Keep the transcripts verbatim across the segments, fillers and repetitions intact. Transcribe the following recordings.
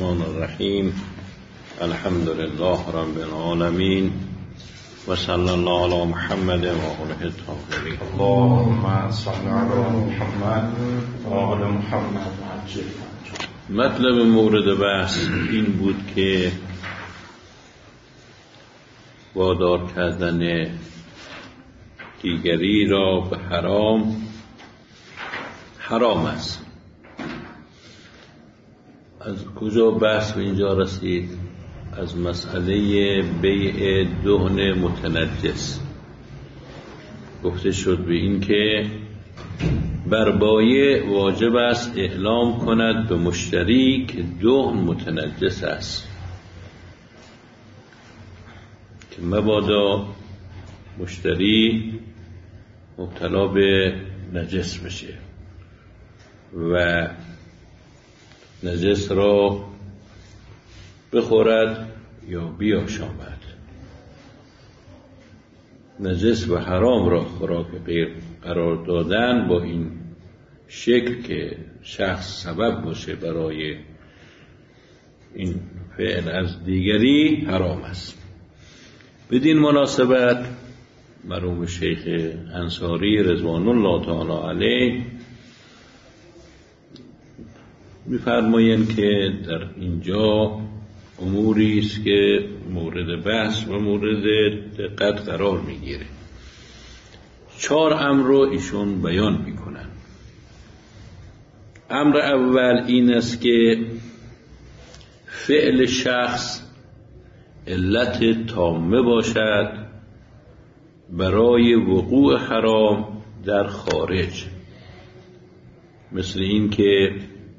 الرحمن الرحیم. الحمد لله رب العالمین و صلی الله علی محمد و آله الطاهرین. اللهم صل علی محمد و آل محمد. مطلب مورد بحث این بود که وادار کردن دیگری را به حرام حرام است. از کجا بحث به اینجا رسید؟ از مسئله بیع دهن متنجس. گفته شد به این که بر بایع واجب است اعلام کند به مشتری که دهن متنجس است، که مبادا مشتری مبتلا به نجس بشه و نجس را بخورد یا بیاشامد. نجس و حرام را خوراک غیر قرار دادن با این شکل که شخص سبب باشه برای این فعل از دیگری حرام است. بدین مناسبت مرحوم شیخ انصاری رضوان الله تعالی علیه می‌فرمایند که در اینجا اموری است که مورد بحث و مورد دقت قرار میگیره. چهار امر رو ایشون بیان میکنن. امر اول این است که فعل شخص علت تامه باشد برای وقوع حرام در خارج، مثل این که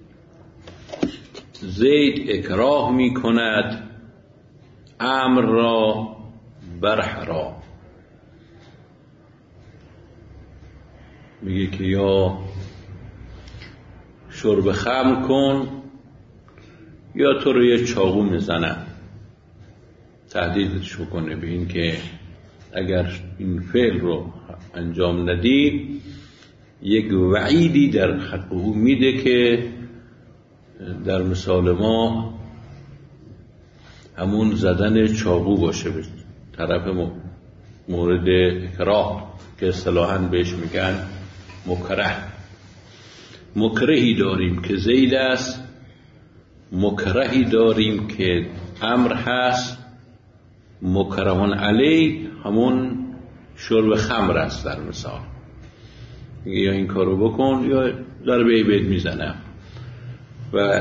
زید اکراه می کند امر را بر حرام. میگه که یا شرب خمر کن یا تو رو یه چاقو میزنم، تهدیدش کنه به این که اگر این فعل رو انجام ندی یک وعیدی در حق او میده که در مثال ما همون زدن چاقو باشه به طرف مورد اکراه که اصطلاحاً بهش میگن مکره. مکرهی داریم که زید است، مکرهی داریم که امر هست، مکرهون علی همون شرب خمر است. در مثال میگه یا این کارو بکن یا ضربه بهت میزنم. و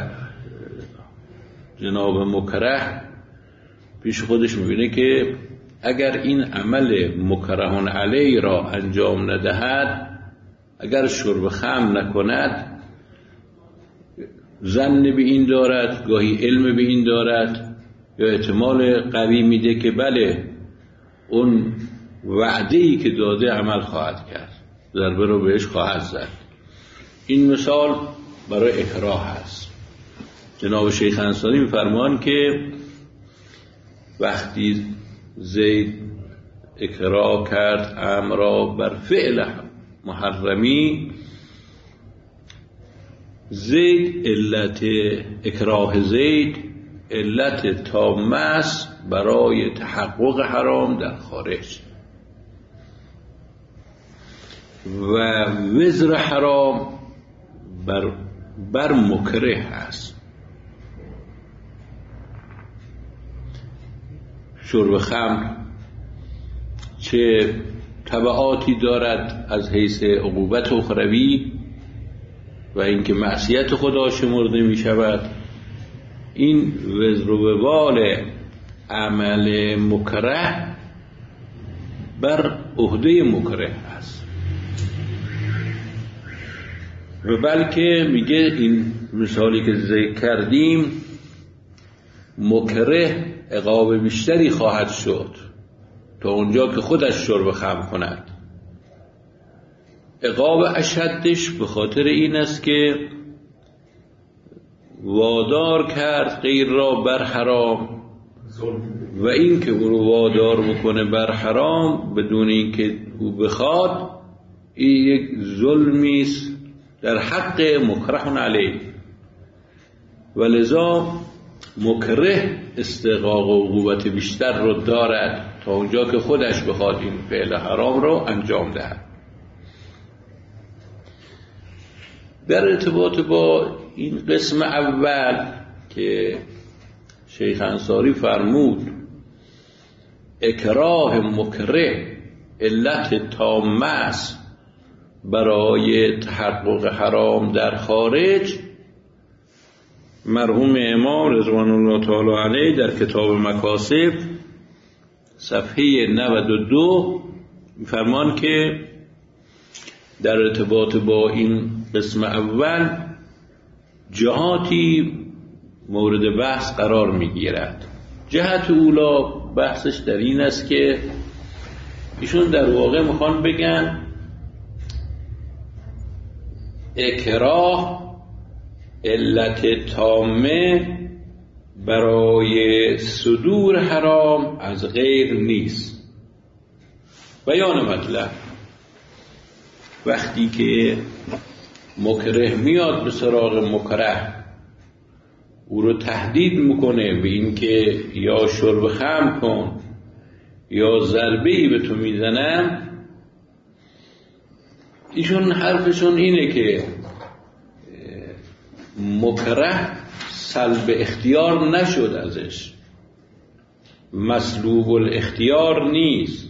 جناب مکره پیش خودش میبینه که اگر این عمل مکرهون علی را انجام ندهد، اگر شرب خمر نکند، ظن به این دارد، گاهی علم به این دارد، یا احتمال قوی میده که بله اون وعده‌ای که داده عمل خواهد کرد، ضربه رو بهش خواهد زد. این مثال برای اکراه هست. جناب شیخ انصاری می‌فرمان که وقتی زید اکراه کرد امر را بر فعل محرمی، زید علت اکراه زید علت تامه است برای تحقق حرام در خارج و وزر حرام بر بر مکره هست. شرب خمر چه تبعاتی دارد از حیث عقوبت اخروی و اینکه معصیت خدا شمرده می شود، این وزر و وبال عمل مکره بر عهده مکره است. و بلکه میگه این مثالی که ذکر کردیم مکره عقاب بیشتری خواهد شد تا اونجا که خودش شرب خمر کند. عقاب اشدش به خاطر این است که وادار کرد غیر را بر حرام و این که او رو وادار بکنه بر حرام بدون این که او بخواد، این یک ظلمی است در حق مکره علیه. و لذا مکره استحقاق و قوت بیشتر رو دارد تا اونجا که خودش بخواد این فعل حرام رو انجام دهد. در ارتباط با این قسم اول که شیخ انصاری فرمود اکراه مکره علت تامه است برای تحقق حرام در خارج، مرحوم امام رضوان الله تعالی علیه در کتاب مکاسب صفحه نود و دو فرمان که در ارتباط با این قسم اول جهاتی مورد بحث قرار میگیرد. جهت اولا بحثش در این است که ایشون در واقع میخوان بگن اکراه علت تامه برای صدور حرام از غیر نیست. بیان مطلب: وقتی که مکره میاد به سراغ مکره، او رو تهدید میکنه به این که یا شرب خمر کن یا ضربه‌ای به تو میزنم، ایشون حرفشون اینه که مکره سلب اختیار نشد ازش، مسلوب الاختیار نیست.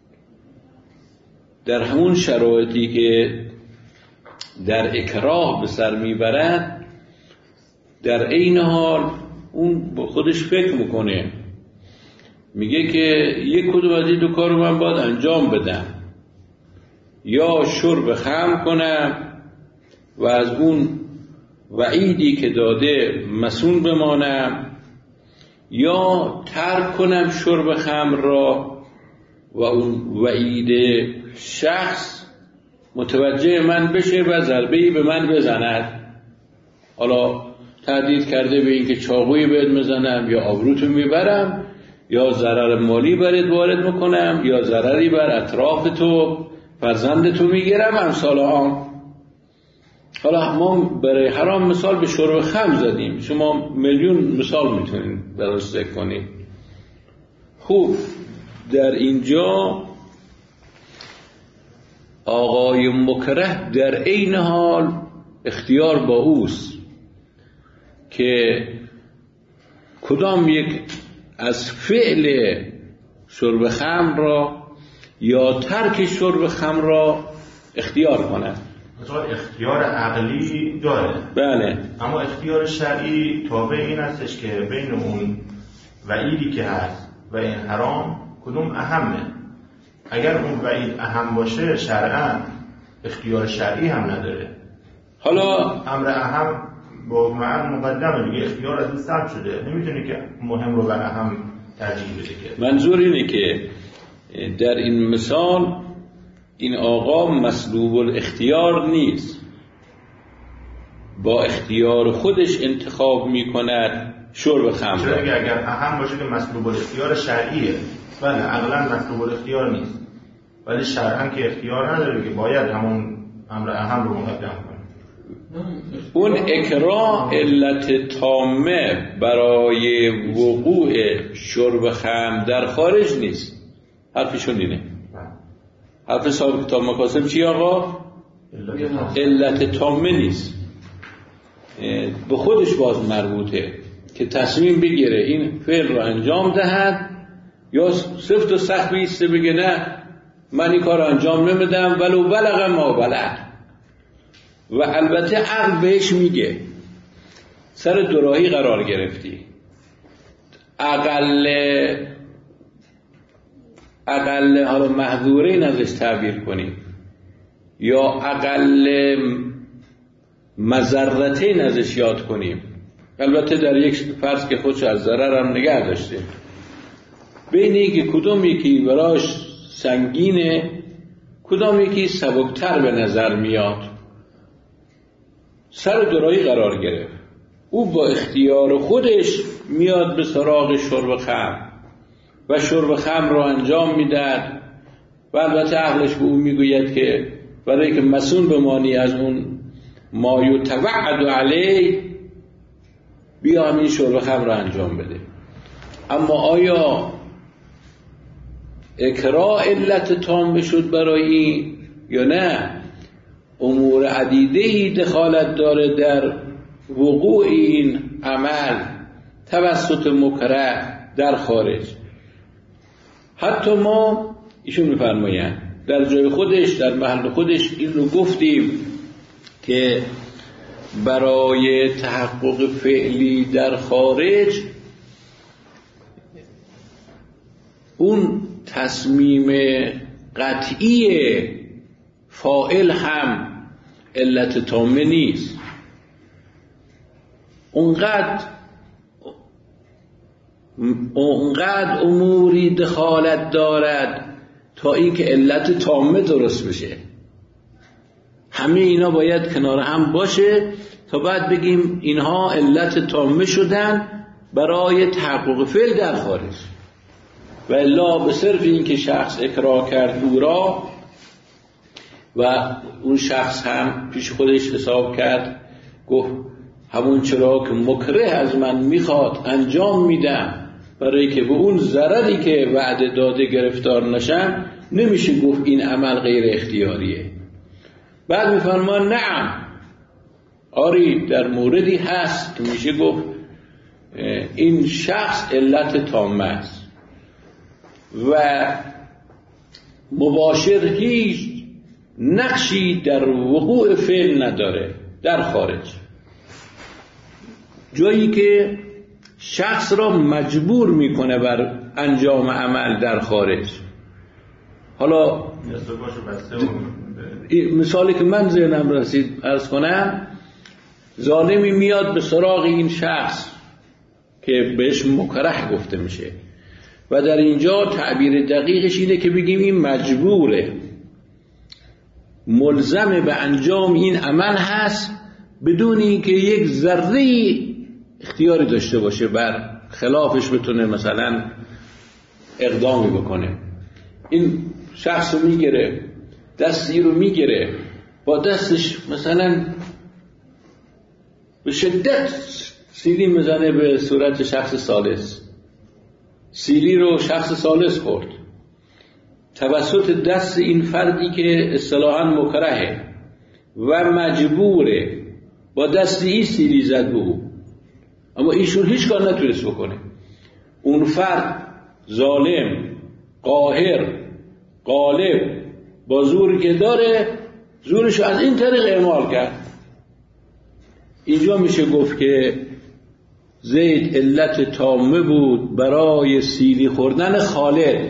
در همون شرایطی که در اکراه به سر میبرد، در عین حال اون با خودش فکر میکنه، میگه که یک کدوم از این دو کار رو من باید انجام بدم، یا شرب خمر کنم و از اون وعیدی که داده مسئول بمانم، یا ترک کنم شرب خمر را و اون وعید شخص متوجه من بشه و ضربه‌ای به من بزند. حالا تهدید کرده به این که چاقویی بهت میزنم، یا آبروتو میبرم، یا ضرر مالی برات وارد میکنم، یا ضرری بر اطراف تو فرزند تو میگیرم، امثال آن. حالا ما برای حرام مثال به شرب خمر زدیم، شما میلیون مثال میتونید براش ذکر کنید. خوب، در اینجا آقای مکره در عین حال اختیار با اوست که کدام یک از فعل شرب خمر را یا ترک شرب خمر را اختیار کنه. مثلا اختیار عقلی داره، بله، اما اختیار شرعی تابع این هستش که بین اون وعیدی که هست و این حرام کدوم اهمه. اگر اون وعید اهم باشه شرعاً اختیار شرعی هم نداره. حالا امر اهم با معن مقدمه دیگه، اختیار از این سلب شده، نمیتونه که مهم رو بر اهم ترجیح بده. که منظور اینه که در این مثال این آقا مسلوب الاختیار نیست، با اختیار خودش انتخاب میکند شرب خمر. چرا دیگه اگر اهم باشه که مسلوب الاختیار شرعیه، بله عقلا مسلوب الاختیار نیست، ولی شرعاً که اختیار نداره که باید همون امر اهم رو مقدم کنه. اون اکراه علت تامه برای وقوع شرب خمر در خارج نیست. حرفشون اینه. حرف صاحب کتاب مکاسب چی آقا؟ علت تامه نیست، به خودش باز مربوطه که تصمیم بگیره این فعل رو انجام دهد، یا سفت و سخت بیسته بگه نه من این کار رو انجام نمیدم ولو بلغ ما بلغ. و البته عقل بهش میگه سر دوراهی قرار گرفتی، اقل اقل حالا محظورین ازش تعبیر کنیم یا اقل مضرتین ازش یاد کنیم، البته در یک فرض که خودش از ضرر هم نگه داشته، بین اینکه کدوم یکی براش سنگینه کدام یکی سبکتر به نظر میاد، سر دوراهی قرار گرفت. او با اختیار خودش میاد به سراغ شرب خمر و شرب خمر رو انجام میدهد و البته عقلش به او میگوید که برای که مسئول بمانی از اون ما یتوعد علیه بیا همین شرب خمر رو انجام بده. اما آیا اکراه علت تام شد برای این یا نه؟ امور عدیده‌ای دخالت داره در وقوع این عمل توسط مکره در خارج. حتی ما ایشون می‌فرمایند در جای خودش، در محل خودش این رو گفتیم که برای تحقق فعلی در خارج اون تصمیم قطعی فاعل هم علت تامه نیست. اونقدر اونقدر اموری دخالت دارد تا اینکه علت تامه درست بشه. همه اینا باید کنار هم باشه تا بعد بگیم اینها علت تامه شدن برای تحقق فعل در خارج. و الا به صرف این که شخص اکراه کرد او را و اون شخص هم پیش خودش حساب کرد، گفت همون چرا که مکره از من میخواد انجام میدم برای که به اون ضرری که وعده داده گرفتار نشم، نمیشه گفت این عمل غیر اختیاریه. بعد میفرمان نعم، آری در موردی هست که میشه گفت این شخص علت تامه است و مباشر هیچ نقشی در وقوع فعل نداره در خارج، جایی که شخص را مجبور میکنه بر انجام عمل در خارج. حالا مثالی که من ذهنم رسید عرض کنم، ظالمی میاد به سراغ این شخص که بهش مکره گفته میشه و در اینجا تعبیر دقیقش اینه که بگیم این مجبوره، ملزم به انجام این عمل هست بدون اینکه یک ذره اختیاری داشته باشه بر خلافش بتونه مثلا اقدامی بکنه. این شخص رو میگیره، دستی رو میگیره، با دستش مثلا به شدت سیلی میزنه به صورت شخص ثالث. سیلی رو شخص ثالث خورد توسط دست این فردی که اصطلاحاً مکرهه و مجبوره، با دست این سیلی زد به او، اما ایشون هیچ کار نتونست بکنه. اون فرد ظالم، قاهر، غالب، با زوری که داره زورشو از این طریق اعمال کرد. اینجا میشه گفت که زید علت تامه بود برای سیلی خوردن خالد.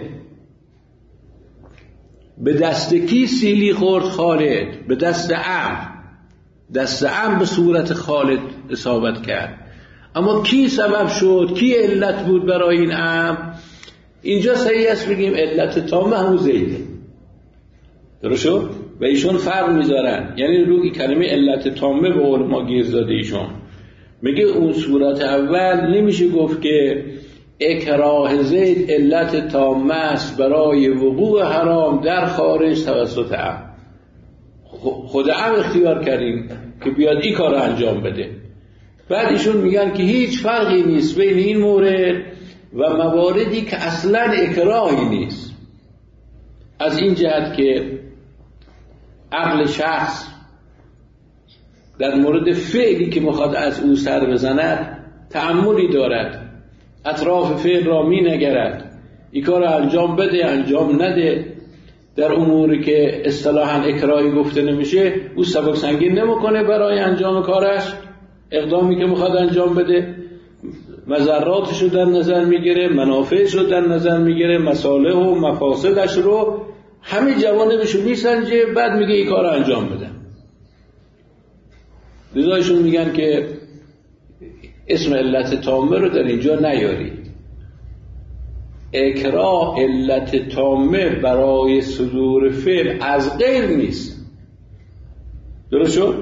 به دست کی سیلی خورد خالد؟ به دست عمرو. دست عمرو به صورت خالد اصابت کرد. اما کی سبب شد؟ کی علت بود برای این امر؟ اینجا صحیح است بگیم علت تامه همون زیده. درست شد؟ و ایشون فرق میذارن، یعنی روی کلمه علت تامه به قول ما گیر زده ایشون میگه اون صورت اول نمیشه گفت که اکراه زید علت تامه است برای وقوع حرام در خارج توسط عمرو. خود عمرو اختیار کردیم که بیاد این کار رو انجام بده. بعد ایشون میگن که هیچ فرقی نیست بین این مورد و مواردی که اصلا اکراهی نیست، از این جهت که عقل شخص در مورد فعلی که میخواد از او سر بزند تأملی دارد، اطراف فعل را می نگرد، این کار را انجام بده انجام نده. در اموری که اصطلاحاً اکراهی گفته نمیشه او سبک سنگین نمیکنه برای انجام کارش، اقدامی که میخواد انجام بده مضراتش رو در نظر میگیره، منافعش رو در نظر میگیره، مصالح و مفاسدش رو همه جوانبش رو میسنجه، بعد میگه این کار رو انجام بده. لذایشون میگن که اسم علت تامه رو در اینجا نیارید. اکراه علت تامه برای صدور فعل از غیر نیست. درست شد؟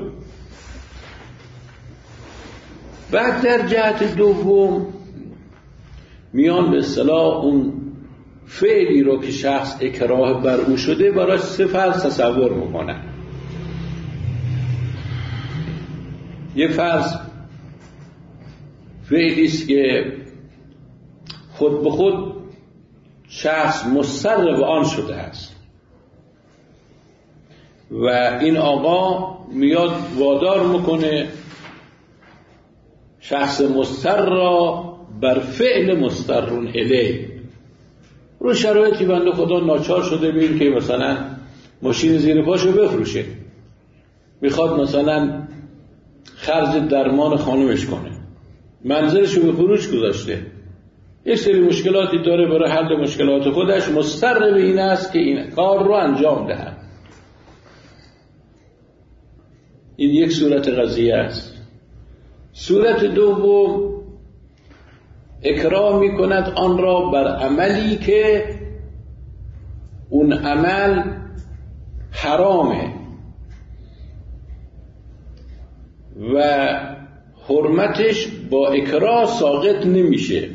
بعد در جهت دوم میان به اصطلاح اون فعلی رو که شخص اکراه بر او شده براش سه فرض تصور میکنن. یه فرض فعلی است که خود به خود شخص مضطر به آن شده است و این آقا میاد وادار میکنه شخص مضطر را بر فعل مضطرون الیه. رو شرایطی بنده خدا ناچار شده بین که مثلا ماشین زیر پاشو بفروشه، میخواد مثلا خرج درمان خانومش کنه، منزلشو به فروش گذاشته، یک سری مشکلاتی داره، برای حل مشکلات خودش مضطر به این است که این کار رو انجام دهد. این یک صورت قضیه است. صورت دوم، اکراه می کند آن را بر عملی که اون عمل حرامه و حرمتش با اکراه ساقط نمیشه،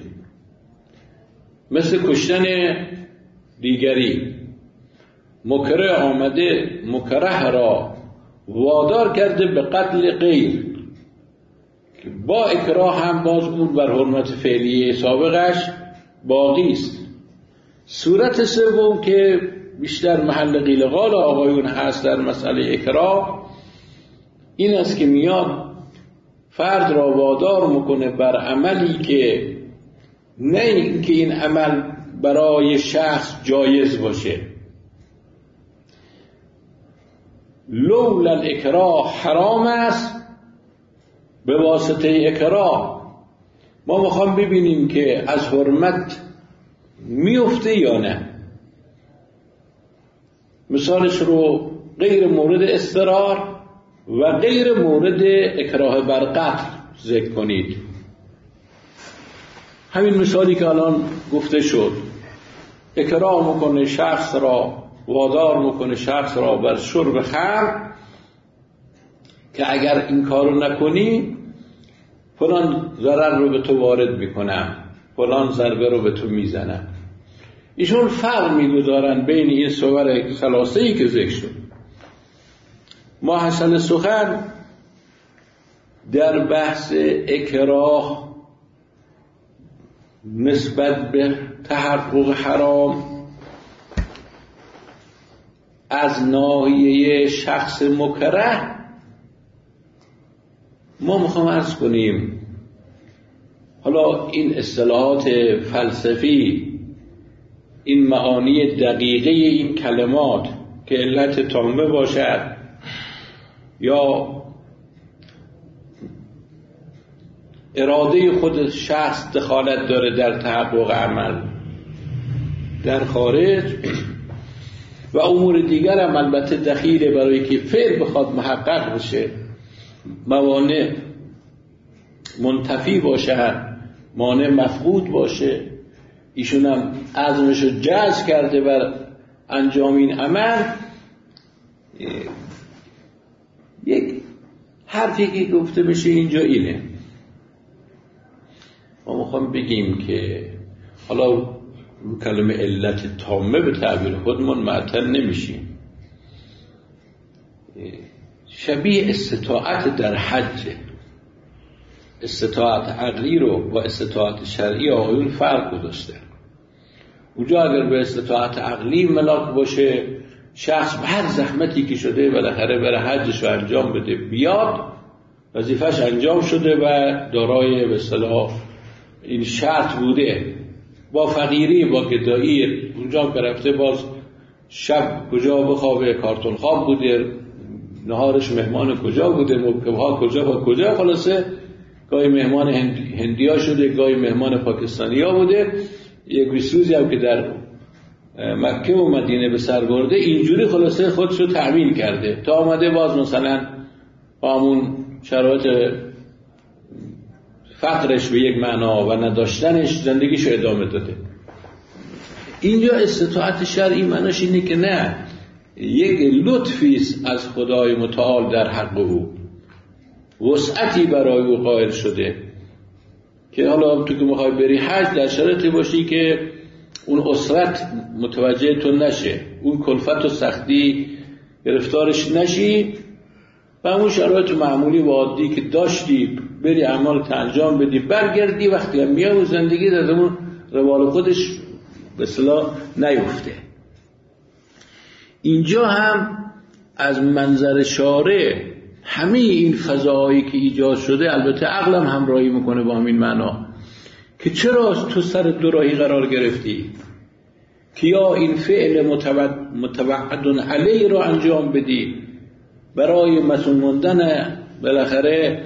مثل کشتن دیگری. مکره آمده مکره را وادار کرده به قتل غیر، که با اکراه هم باز اون بر حرمت فعلی سابقش باقی است. صورت سوم که بیشتر محل قیل قال آقایون هست در مسئله اکراه، این است که میاد فرد را وادار میکنه بر عملی که نه اینکه این عمل برای شخص جایز باشه، لولا الاکراه حرام است، به واسطه اکراه ما میخوام ببینیم که از حرمت میفته یا نه. مثالش رو غیر مورد اضطرار و غیر مورد اکراه بر قتل ذکر کنید. همین مثالی که الان گفته شد، اکراه میکنه شخص را، وادار میکنه شخص را بر شرب خمر که اگر این کارو نکنی فلان ضرر رو به تو وارد میکنم، فلان ضربه رو به تو میزنم. ایشون فرق میگذارن بین این صور ثلاثه‌ای که ذکر شد. ما حسن سخن در بحث اکراه نسبت به تحقق حرام از ناحیه شخص مکره ما میخوام عرض کنیم، حالا این اصطلاحات فلسفی، این معانی دقیقه این کلمات که علت تامه باشد یا اراده خود شخص دخالت داره در تحقق عمل در خارج و امور دیگر هم البته دخیله برای که فعل بخواد محقق بشه، موانع منتفی باشه، مانع مفقود باشه. ایشون هم عزمشو جزم کرده بر انجام این عمل. یک حرفی که گفته بشه اینجا اینه، ما میخوام بگیم که حالا کلمه علت تامه به تعبیر خودمون معطل نمیشیم، شبیه استطاعت در حج. استطاعت عقلی رو با استطاعت شرعی آقایون فرق گذاشته. اونجا اگر به استطاعت عقلی ملاک باشه، شخص به هر زحمتی که شده بالاخره بره حجش رو انجام بده، بیاد وظیفش انجام شده و دارای به اصطلاح این شرط بوده. با فقیری با گدایی اونجا که رفته، باز شب کجا بخوابه، کارتون خواب بوده، نهارش مهمان کجا بوده، مبکبها کجا و کجا، خلاصه گاهی مهمان هندی ها شده، گاهی مهمان پاکستانی ها بوده. یک بیسوزی هم که در مکه و مدینه به سر برده، اینجوری خلاصه خودشو تأمین کرده تا آمده باز مثلا با همون شرایط فقرش به یک معنا و نداشتنش زندگیشو ادامه داده. اینجا استطاعت شرعی معناش اینه که نه، یک لطفی است از خدای متعال در حق او، وسعتی برای او قائل شده که حالا تو که میخوای بری حج در شرایطی باشی که اون اسرت متوجه تو نشه، اون کلفت و سختی گرفتارش نشی و اون شرایط معمولی و عادی که داشتی بری اعمال انجام بدی، برگردی وقتی هم میای و زندگی در اون روال خودش به اصطلاح نیفته. اینجا هم از منظر شارع همه این فضاهایی که ایجاد شده، البته عقلم همراهی میکنه با همین معنا، که چرا تو سر دوراهی قرار گرفتی که یا این فعل متوعد علیه رو انجام بدی برای مسئول موندن بالاخره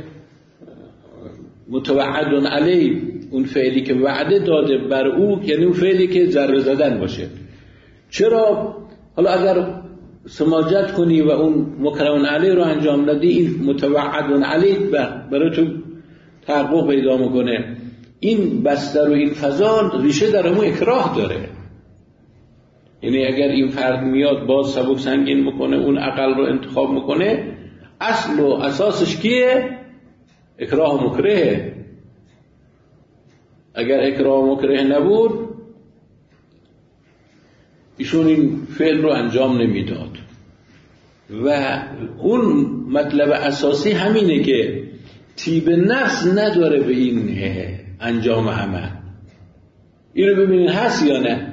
متوعد علیه اون فعلی که وعده داده بر او، یعنی اون فعلی که ضربه زدن باشه. چرا حالا اگر سماجت کنی و اون مکرم علیه رو انجام ندی، این متوعد علیه برای تو تحقق پیدا میکنه. این بستر و این فضا ریشه در همون اکراه داره. یعنی اگر این فرد میاد باز سبک سنگین میکنه، اون اقل رو انتخاب میکنه، اصل و اساسش کیه؟ اکراه مکره. اگر اکراه مکره نبود ایشون این فعل رو انجام نمیداد. و اون مطلب اساسی همینه که طیب نفس نداره به این انجام عمل. این رو ببینید هست یا نه؟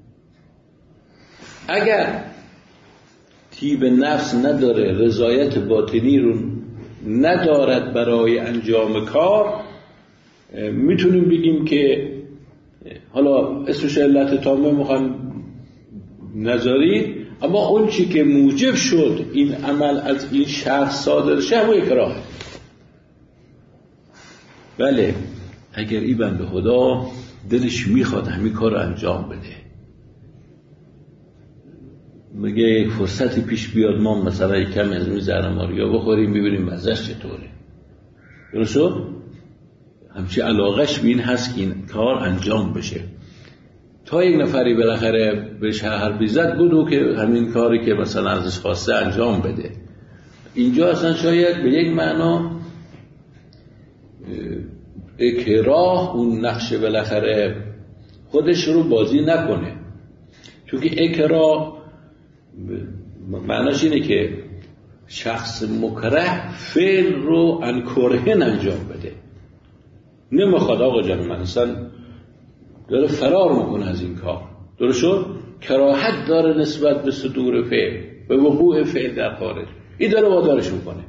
اگر طیب نفس نداره، رضایت باطنی رو ندارد برای انجام کار، میتونیم بگیم که حالا اسمش علت تامه میخوان نذارید، اما اون چی که موجب شد این عمل از این شخص صادر شه همون اکراه. بله اگر این بنده خدا دلش میخواد همین کار رو انجام بده، میگه یک فرصتی پیش بیاد ما مثلا یک کمی از این زهرماریا بخوریم ببینیم مزهش چطوره، درسته؟ همچی علاقش به این هست که این کار انجام بشه. تا یک نفری بالاخره بهش حرفی زد بودو که همین کاری که مثلا ازش خواسته انجام بده. اینجا اصلا شاید به یک معنا اکراه اون نقش بالاخره خودش رو بازی نکنه، چون که اکراه معناش اینه که شخص مکره فعل رو انکرهن انجام بده. نمیخواد آقا جان من اصلا داره فرار میکنه از این کار، درست شد؟ کراهت داره نسبت به صدور فعل، به وقوع فعل در خارج، این داره وادارش میکنه.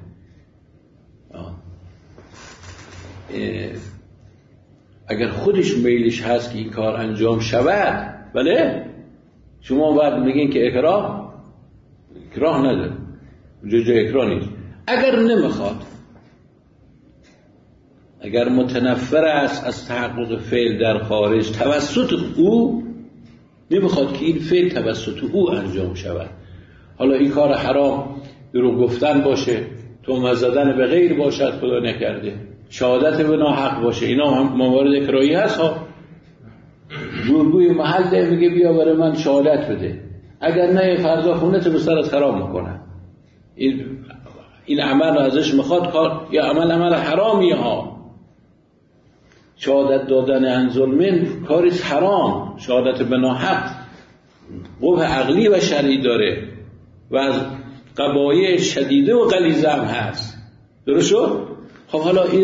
اگر خودش میلش هست که این کار انجام شود، بله شما باید میگین که اکراه اکراه نداره، اونجا جای اکراه نیست. اگر نمیخواد، اگر متنفر است از تحقق فعل در خارج توسط او، نمیخواد که این فعل توسط او انجام شود، حالا این کار حرام دروغ گفتن باشه، تهمت زدن به غیر باشد، خدا نکرده شهادت به ناحق باشه، اینا هم موارد اکراهی هست ها. جورگوی محل ده میگه بیا برای من شهادت بده، اگر نه فردا خونت به سرت خراب میکنن. این این عمل ازش میخواد کار یا عمل عمل حرامی ها. شهادت دادن عن ظلمن کاری حرام، شهادت به ناحق قبح عقلی و شرعی داره و از قبایح شدیده و غلیظه هم هست، درست شد؟ خب حالا این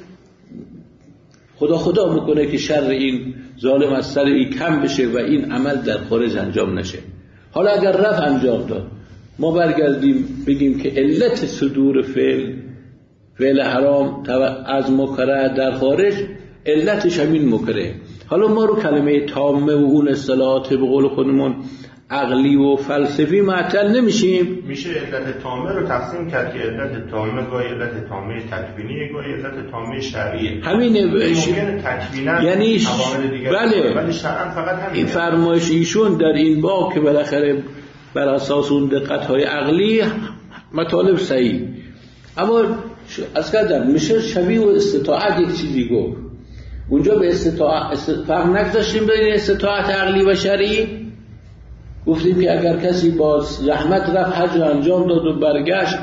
خدا خدا میکنه که شر این ظالم از سر این کم بشه و این عمل در خارج انجام نشه. حالا اگر رفت انجام داد، ما برگردیم بگیم که علت صدور فعل فعل حرام از مکره در خارج علتش همین مکره. حالا ما رو کلمه تامه و اون اصطلاحات به قول خودمون عقلی و فلسفی معطل نمیشیم. میشه علت تامه رو تقسیم کرد که علت تامه گاهی علت تامه تکوینی، گاهی علت تامه شرعیه. همینه ممکنه تکوینا یعنی عوامل دیگه، بله، ولی شرعاً فقط همین. این فرمایش ایشون در این باب که بالاخره بر اساس اون دقت‌های عقلی مطالب صحیح، اما از کردم میشه شبیه و استطاعت یک چیزی گفت. اونجا به استطاعت فرق نگذاشتیم بین استطاعت عقلی و شرعی. گفتیم که اگر کسی با زحمت رفت حج انجام داد و برگشت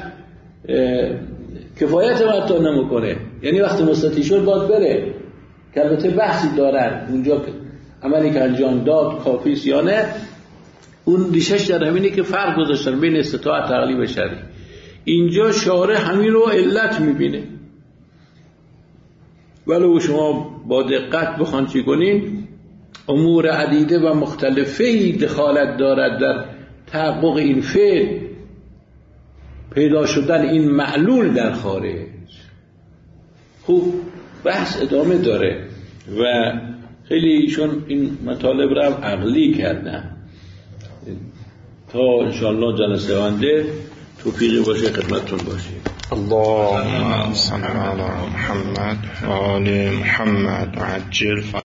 کفایت متا نمیکنه، یعنی وقتی مستطیع شد باید بره، که البته بحثی دارن اونجا عملی که انجام داد کافی است یا نه. اون ریشش در همینه که فرق گذاشتن بین استطاعت عقلی و شرعی. اینجا شارع همین رو علت میبینه. ولو شما با دقت بخوان چی کنین، امور عدیده و مختلفی دخالت دارد در تحقق این فعل، پیدا شدن این معلول در خارج. خوب بحث ادامه داره و خیلی ایشون این مطالب رو هم عقلی کردن. تا انشاءالله جلسه آینده توفیقی باشه خدمتتون باشیم. اللهم صل على محمد و آل محمد عجل